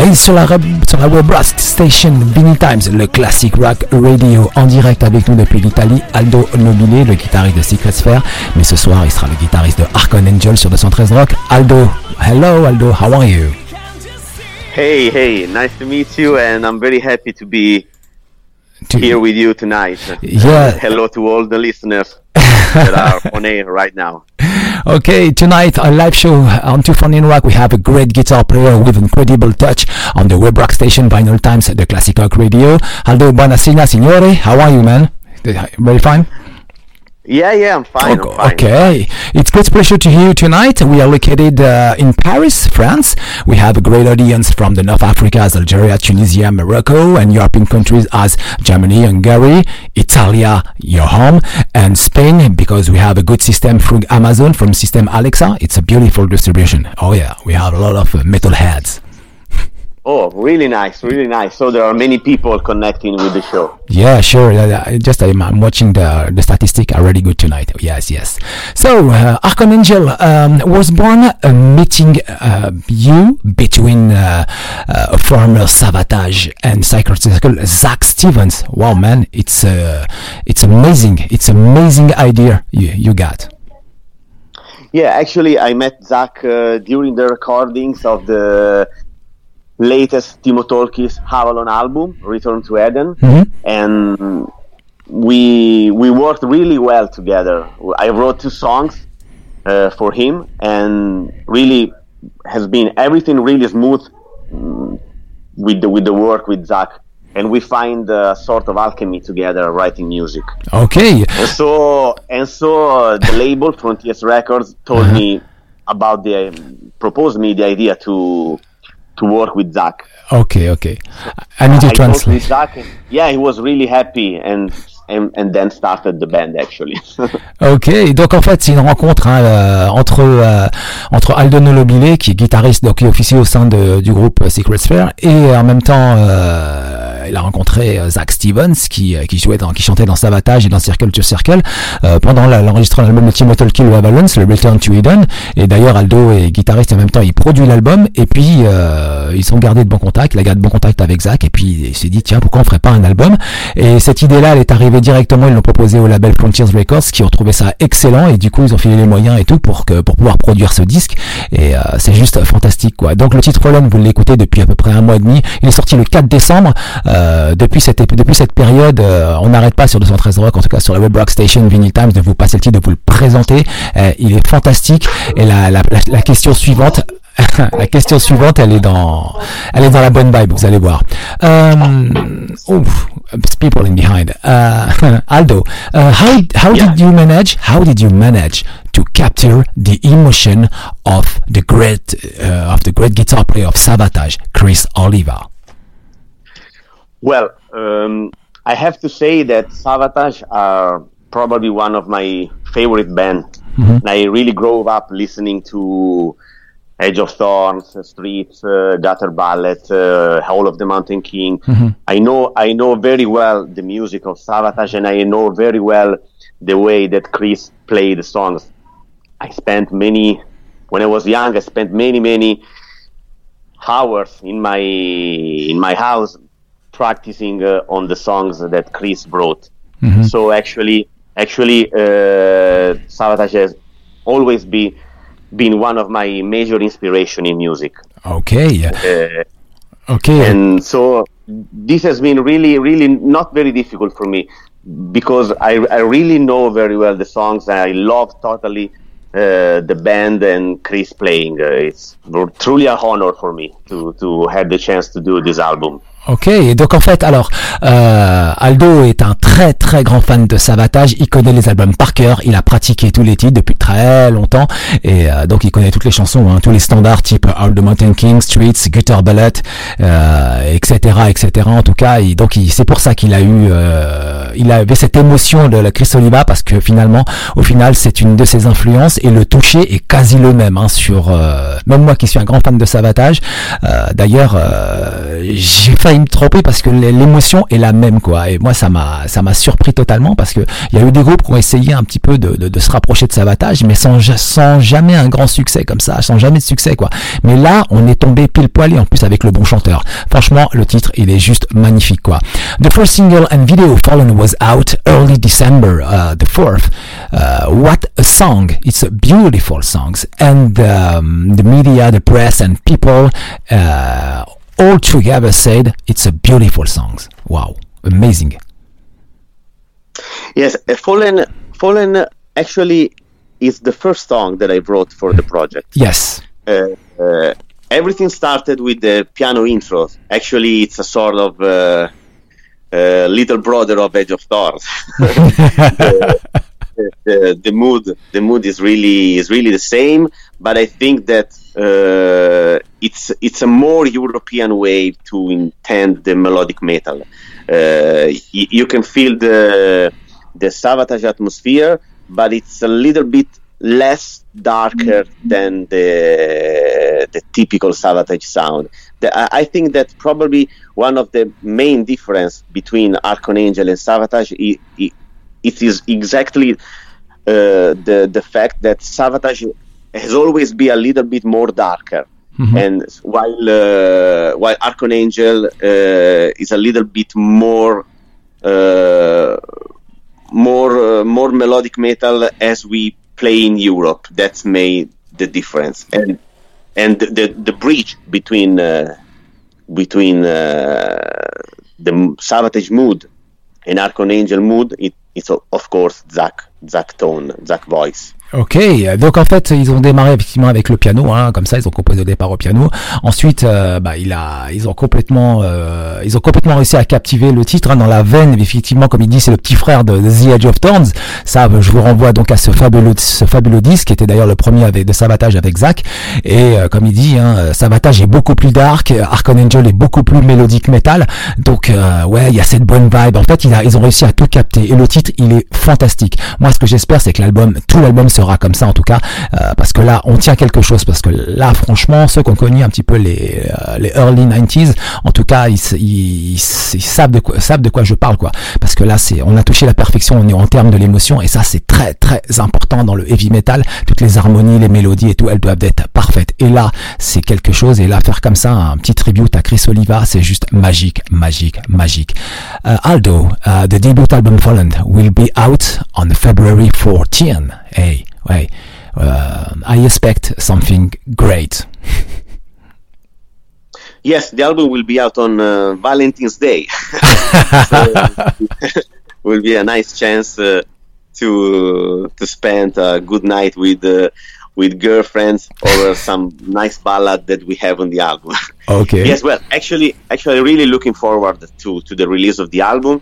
Et sur la web rock station Vinyl Times, le classic rock radio, en direct avec nous depuis l'Italie, Aldo Nobile, le guitariste de Secret Sphere. Mais ce soir, il sera le guitariste de Archon Angel sur 213 Rock. Aldo, hello Aldo, how are you? Hey, nice to meet you, and I'm very happy to be here with you tonight. Yeah. Hello to all the listeners that are on air right now. Okay, tonight a live show on 214 Rock. We have a great guitar player with incredible touch on the web rock station Vinyl Times, the classic rock radio. Aldo, buonasera, signore. How are you, man? Very fine? Yeah, I'm fine. I'm fine. Okay, it's great pleasure to hear you tonight. We are located in Paris, France. We have a great audience from the North Africa, as Algeria, Tunisia, Morocco, and European countries as Germany, Hungary, Italy, your home, and Spain, because we have a good system through Amazon from System Alexa. It's a beautiful distribution. Oh yeah, we have a lot of metalheads. Oh, really nice. So there are many people connecting with the show. Yeah, sure. I'm watching the statistic are really good tonight. Yes. So, Archon Angel was born meeting you between former Savatage and Secret Circle, Zach Stevens. Wow, man, it's amazing. It's amazing idea you got. Yeah, actually, I met Zach during the recordings of the latest Timo Tolkki's Avalon album, Return to Eden, and we worked really well together. I wrote 2 songs for him, and really has been everything really smooth with the work with Zach, and we find a sort of alchemy together writing music. Okay. And so the label Frontiers Records told me about proposed me the idea to work with Zach. Okay. I need to translate. With Zach, he was really happy and then started the band actually. Ok, donc en fait c'est une rencontre entre Aldo Nobile, qui est guitariste, donc qui officie au sein du groupe Secret Sphere, et en même temps il a rencontré Zach Stevens qui chantait dans Savatage et dans Circle to Circle pendant l'enregistrement de l'album de Timo Tolkki, le Avalon, le Return to Eden. Et d'ailleurs Aldo est guitariste et en même temps il produit l'album, et puis ils sont gardés de bon contact. Il a gardé de bon contact avec Zach, et puis il s'est dit tiens, pourquoi on ferait pas un album. Et cette idée là elle est arrivée directement, ils l'ont proposé au label Frontiers Records, qui ont trouvé ça excellent, et du coup ils ont filé les moyens et tout pour pouvoir produire ce disque, et c'est juste fantastique quoi. Donc le titre Roland, vous l'écoutez depuis à peu près un mois et demi, il est sorti le 4 décembre. Depuis cette période, on n'arrête pas sur 213 Rock, en tout cas sur la web rock station Vinyl Times, de vous passer le titre, de vous le présenter. Il est fantastique, et la question suivante la question suivante, elle est dans la bonne vibe, vous allez voir. People in behind. Aldo, how did you manage to capture the emotion of the great guitar player of Savatage, Chris Oliva? Well, I have to say that Savatage are probably one of my favorite bands. I really grew up listening to Edge of Thorns, Streets, Gutter Ballet, Howl of the Mountain King. I know very well the music of Savatage, and I know very well the way that Chris played the songs. When I was young, I spent many hours in my house practicing on the songs that Chris wrote. So actually, Savatage has always been one of my major inspiration in music. Okay. And so this has been really not very difficult for me, because I really know very well the songs. I love totally the band and Chris playing. It's truly an honor for me to have the chance to do this album. Ok, donc en fait, alors Aldo est un très très grand fan de Savatage. Il connaît les albums par cœur. Il a pratiqué tous les titres depuis très longtemps, et donc il connaît toutes les chansons, tous les standards type Howl the Mountain King, Streets, Gutter Ballet, etc. En tout cas, c'est pour ça qu'il il avait cette émotion de la Chris Oliva, parce que au final, c'est une de ses influences, et le toucher est quasi le même sur même moi qui suis un grand fan de Savatage. D'ailleurs, j'ai failli failli me tromper parce que l'émotion est la même, quoi. Et moi, ça m'a surpris totalement parce que il y a eu des groupes qui ont essayé un petit peu de se rapprocher de Savatage, mais sans jamais un grand succès comme ça, sans jamais de succès, quoi. Mais là, on est tombé pile poil et en plus avec le bon chanteur. Franchement, le titre, il est juste magnifique, quoi. The first single and video Fallen was out early December the 4th. What a song! It's a beautiful song, and the media, the press, and people all together said it's a beautiful song. Wow, amazing. Yes, Fallen actually is the first song that I wrote for the project. Yes. Everything started with the piano intro. Actually, it's a sort of little brother of Edge of Stars. The mood is really the same, but I think that it's a more European way to intend the melodic metal. You can feel the Savatage atmosphere, but it's a little bit less darker than the typical Savatage sound. I think that probably one of the main difference between Archangel and Savatage it is exactly the fact that Savatage has always been a little bit more darker, and while Archangel is a little bit more melodic metal as we play in Europe. That's made the difference, and the bridge between the Savatage mood and Archangel mood, it's of course Zach tone, Zach voice. Ok, donc en fait ils ont démarré effectivement avec le piano, comme ça ils ont composé au départ au piano. Ensuite, ils ont complètement réussi à captiver le titre dans la veine. Effectivement, comme il dit, c'est le petit frère de The Edge of Thorns. Ça, je vous renvoie donc à ce fabuleux disque qui était d'ailleurs le premier de Savatage avec Zach. Et comme il dit, Savatage est beaucoup plus dark, Archangel est beaucoup plus mélodique metal. Donc il y a cette bonne vibe. En fait, ils ont réussi à tout capter. Et le titre, il est fantastique. Moi, ce que j'espère, c'est que tout l'album sera comme ça en tout cas, parce que là on tient quelque chose, parce que là franchement ceux qui ont connu un petit peu les early 90s, en tout cas ils savent de quoi je parle, quoi, parce que là on a touché la perfection en termes de l'émotion, et ça c'est très très important dans le heavy metal. Toutes les harmonies, les mélodies et tout, elles doivent être parfaites, et là c'est quelque chose, et là faire comme ça un petit tribute à Chris Oliva, c'est juste magique. Aldo, the debut album Fallen will be out on February 14th. Hey, I expect something great. Yes, the album will be out on Valentine's Day. Will be a nice chance to spend a good night with girlfriends over some nice ballad that we have on the album. Okay. Yes, well, actually, really looking forward to the release of the album.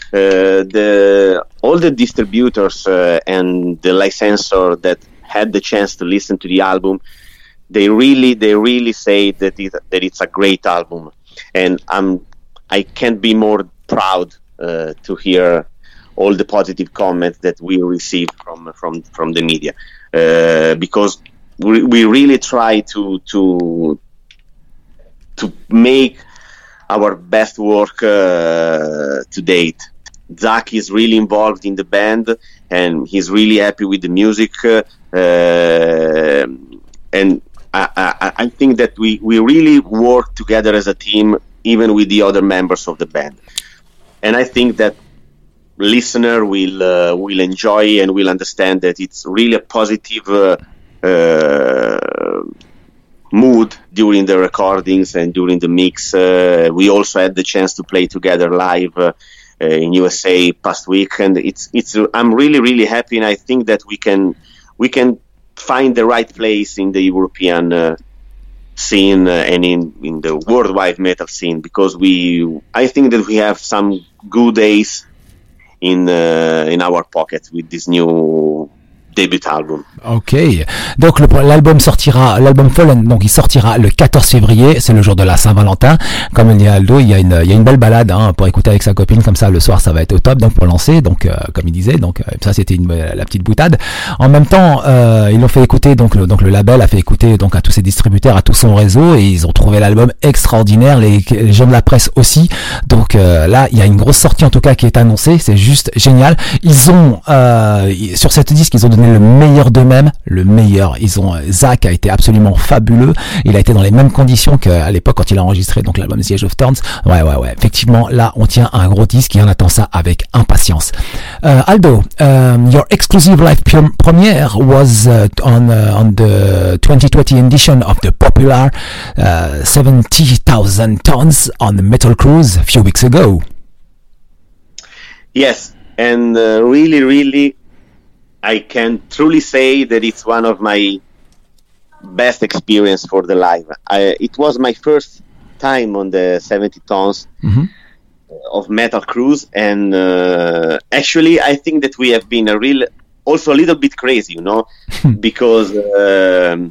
All the distributors and the licensor that had the chance to listen to the album, they really say that it's a great album, and I can't be more proud to hear all the positive comments that we receive from the media, because we really try to make our best work to date. Zach is really involved in the band, and he's really happy with the music, and I think that we really work together as a team, even with the other members of the band. And I think that listener will enjoy and will understand that it's really a positive mood during the recordings and during the mix. We also had the chance to play together live in USA past week, and I'm really happy, and I think that we can find the right place in the European scene and in the worldwide metal scene, because I think that we have some good days in our pocket with this new debut album. Ok, donc l'album Fallen, donc il sortira le 14 février, c'est le jour de la Saint-Valentin. Comme il dit Aldo, il y a une belle balade pour écouter avec sa copine, comme ça le soir ça va être au top, donc pour lancer, donc comme il disait, donc ça c'était la petite boutade. En même temps, ils l'ont fait écouter, donc le label a fait écouter donc à tous ses distributeurs, à tout son réseau, et ils ont trouvé l'album extraordinaire, les gens de la presse aussi. Donc là, il y a une grosse sortie en tout cas qui est annoncée, c'est juste génial. Ils ont sur cette disque, ils ont donné le meilleur d'eux-mêmes, le meilleur. Zach a été absolument fabuleux. Il a été dans les mêmes conditions qu'à l'époque quand il a enregistré donc l'album The Age of Thorns. Ouais. Effectivement, là, on tient un gros disque et on attend ça avec impatience. Aldo, your exclusive live premiere was on the 2020 edition of the popular 70,000 Tons on the Metal Cruise a few weeks ago. Yes, and really, I can truly say that it's one of my best experience for the live. It was my first time on the 70 tons of Metal Cruise, and actually I think that we have been also a little bit crazy, because the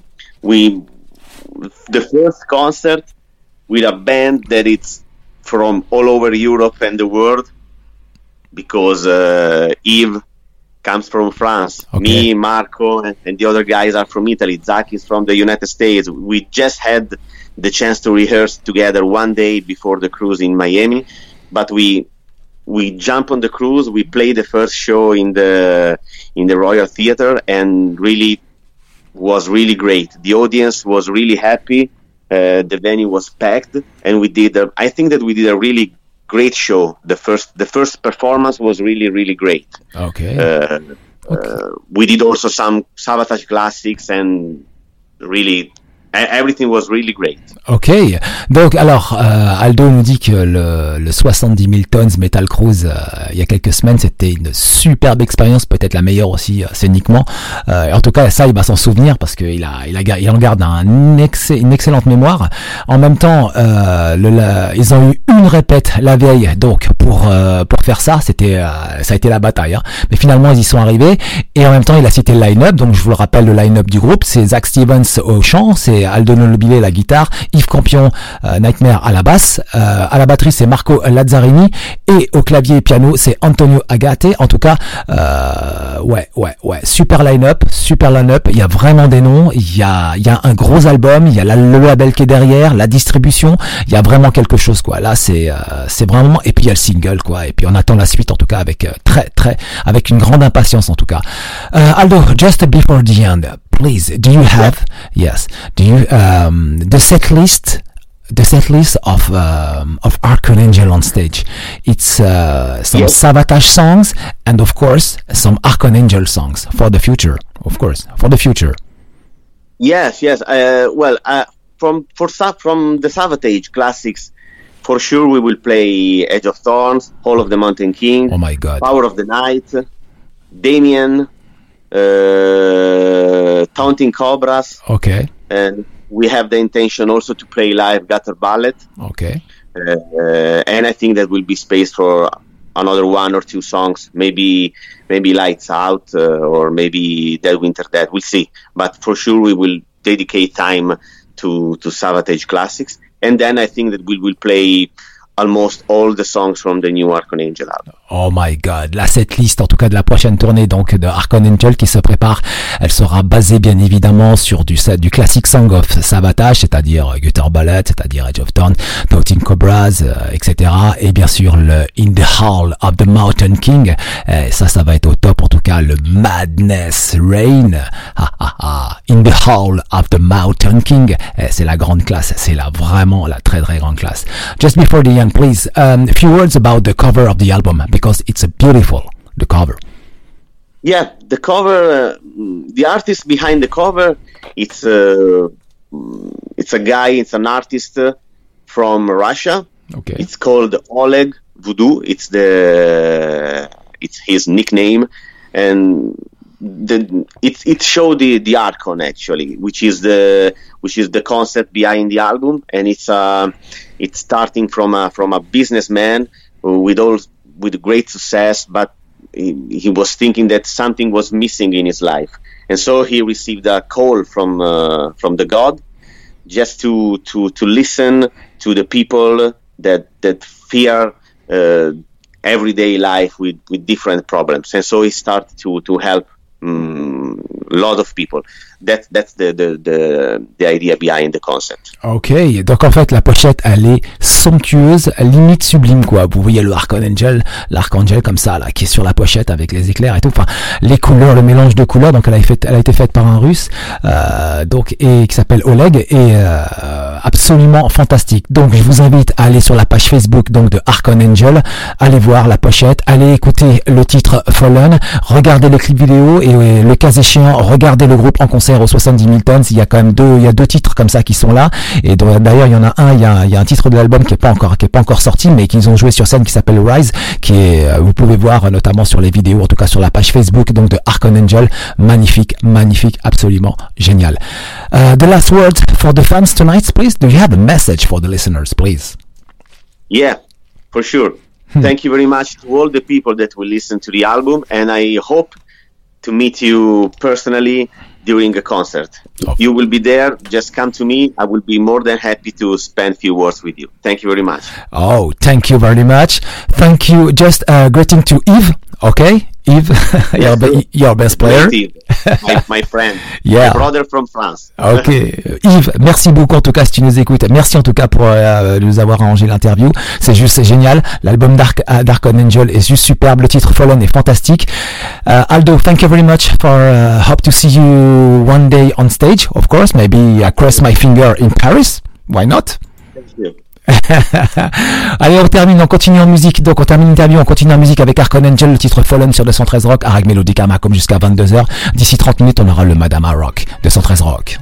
first concert with a band that it's from all over Europe and the world, because Yves comes from France. Okay. Me, Marco, and the other guys are from Italy. Zach is from the United States. We just had the chance to rehearse together one day before the cruise in Miami, but we jump on the cruise. We play the first show in the Royal Theatre, and really was really great. The audience was really happy. The venue was packed, and I think that we did a really great show. The first performance was really great. Okay. We did also some Savatage classics, and really everything was really great. Ok, donc alors Aldo nous dit que le 70 000 tons Metal Cruise il y a quelques semaines, c'était une superbe expérience, peut-être la meilleure aussi scéniquement. En tout cas, ça il va s'en souvenir parce qu'il en garde une excellente mémoire. En même temps, ils ont eu une répète la veille, donc pour faire ça, ça a été la bataille. Mais finalement, ils y sont arrivés. Et en même temps, il a cité le line-up. Donc je vous le rappelle, le line-up du groupe, c'est Zach Stevens au chant, c'est Aldo Nobile la guitare, Yves Campion Nightmare à la basse, à la batterie c'est Marco Lazzarini, et au clavier et piano c'est Antonio Agate. En tout cas, super line-up. Il y a vraiment des noms, il y a un gros album, il y a le label qui est derrière, la distribution, il y a vraiment quelque chose quoi. Là c'est vraiment, et puis il y a le single quoi, et puis on attend la suite en tout cas avec avec une grande impatience en tout cas. Aldo, just before the end, please, do you have the set list of Archangel on stage? It's some Savatage songs, and of course some Archangel songs for the future. Yes. From the Savatage classics, for sure we will play Edge of Thorns, Hall of the Mountain King, oh my God, Power of the Night, Damien, Taunting Cobras. Okay. And we have the intention also to play live Gutter Ballet. Okay. And I think that will be space for another one or two songs, maybe Lights Out or maybe Dead Winter Dead. We'll see. But for sure we will dedicate time to Savatage classics. And then I think that we will play almost all the songs from the new Archangel album. Oh my God, la setlist en tout cas de la prochaine tournée donc de Archangel qui se prépare, elle sera basée bien évidemment sur du classic song of Savatage, c'est-à-dire Gutter Ballet, c'est-à-dire Edge of Dawn, Taunting Cobras, etc. Et bien sûr le In the Hall of the Mountain King, ça va être au top en tout cas, le Madness Reign, In the Hall of the Mountain King, c'est la grande classe, c'est vraiment la très très grande classe. Just before the end, please, a few words about the cover of the album, because it's the cover. Yeah, the cover, the artist behind the cover, it's an artist from Russia. Okay. It's called Oleg Voodoo. It's his nickname, and it showed the Archon actually, which is the concept behind the album, and it's starting from a businessman with great success, but he was thinking that something was missing in his life, and so he received a call from the God, just to listen to the people that fear everyday life with different problems, and so he started to help a lot of people. That's the idea behind the concept. Ok, donc en fait la pochette elle est somptueuse, limite sublime quoi. Vous voyez le l'archangel comme ça là, qui est sur la pochette avec les éclairs et tout. Enfin, les couleurs, le mélange de couleurs. Donc elle a été faite par un Russe, donc et qui s'appelle Oleg, et absolument fantastique. Donc je vous invite à aller sur la page Facebook donc de Archangel, allez voir la pochette, allez écouter le titre Fallen, regardez le clip vidéo et le cas échéant, regardez le groupe en concert aux 70 000 tonnes. Il y a quand même deux titres comme ça qui sont là, et d'ailleurs il y en a un, il y a un titre de l'album qui est pas encore sorti, mais qu'ils ont joué sur scène, qui s'appelle Rise, qui est, vous pouvez voir notamment sur les vidéos, en tout cas sur la page Facebook donc de Archangel. Magnifique, absolument génial. The last word for the fans tonight, please. Do you have a message for the listeners, please? Yeah, for sure. Thank you very much to all the people that will listen to the album, and I hope to meet you personally during a concert. Oh. You will be there, just come to me. I will be more than happy to spend a few words with you. Thank you very much. Oh, thank you very much. Thank you. Just greeting to Yves, okay? Yves, your best player. My friend, yeah. My brother from France. Ok, Yves, merci beaucoup en tout cas si tu nous écoutes. Merci en tout cas pour nous avoir arrangé l'interview. C'est génial. L'album d'Archangel est juste superbe. Le titre Fallen est fantastique. Aldo, thank you very much for hope to see you one day on stage. Of course, maybe I cross my finger in Paris. Why not? Thank you. Allez, on termine l'interview, on continue en musique avec Archangel, le titre Fallen sur 213 Rock, Arag Melodicama comme jusqu'à 22h. D'ici 30 minutes, on aura le Madama Rock, 213 Rock.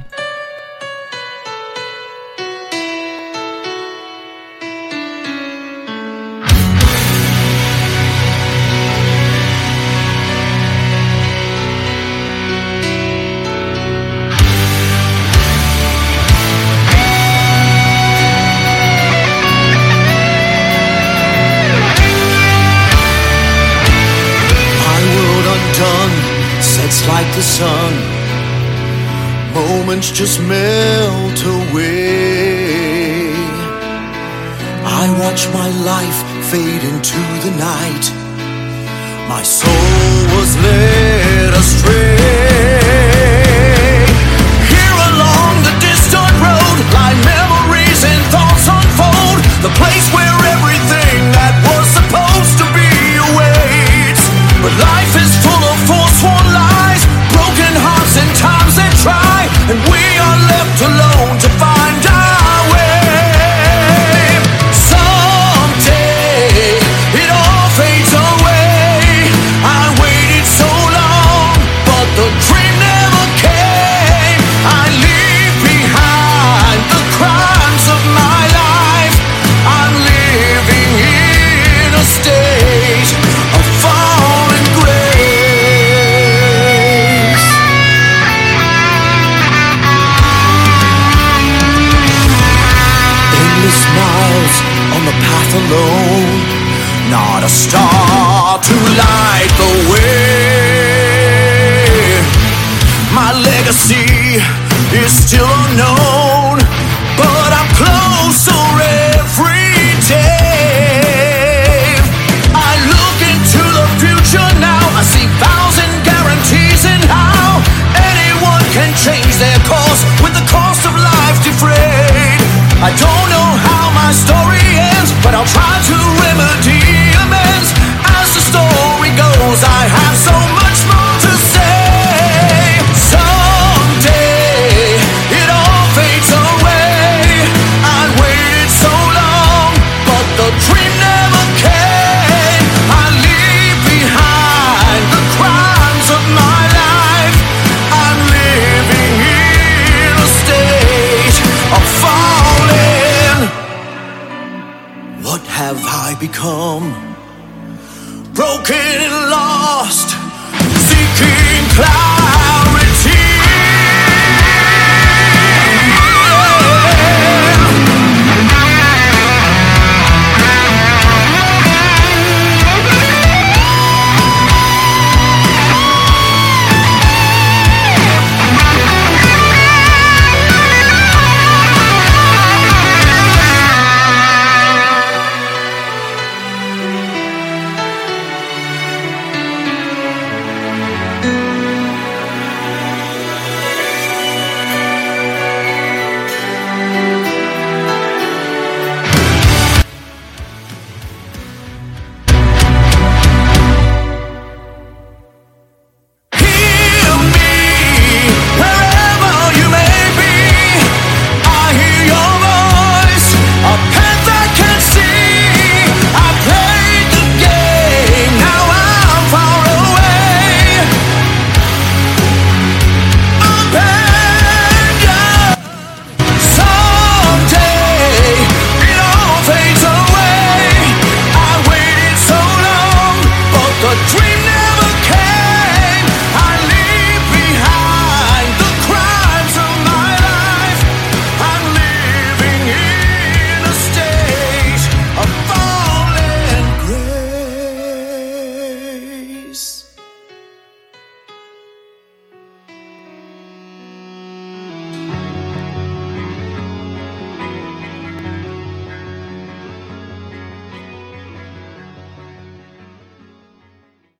Like the sun, moments just melt away. I watch my life fade into the night. My soul was led astray. Here along the distant road lie memories and thoughts unfold. The place where everything that was supposed to be awaits. But life is full of forsworn lies, broken hearts and times that try, and we are left alone to find our way. Someday it all fades away. I waited so long, but the dream never came. I leave behind the crimes of my life. I'm living in a state of fallen grace. Miles on the path alone, not a star to light the way. My legacy is still unknown, but I'm closer every day. I look into the future now, I see vows and guarantees and how anyone can change their course with the cost of life defrayed. I don't know how my story ends, but I'll try to remedy amends. As the story goes, I have so much more to say. Someday it all fades away. I waited so long, but the dream never came. I leave behind the crimes of my life. I'm living in a state of fallen. What have I become? Broken and lost, seeking clouds.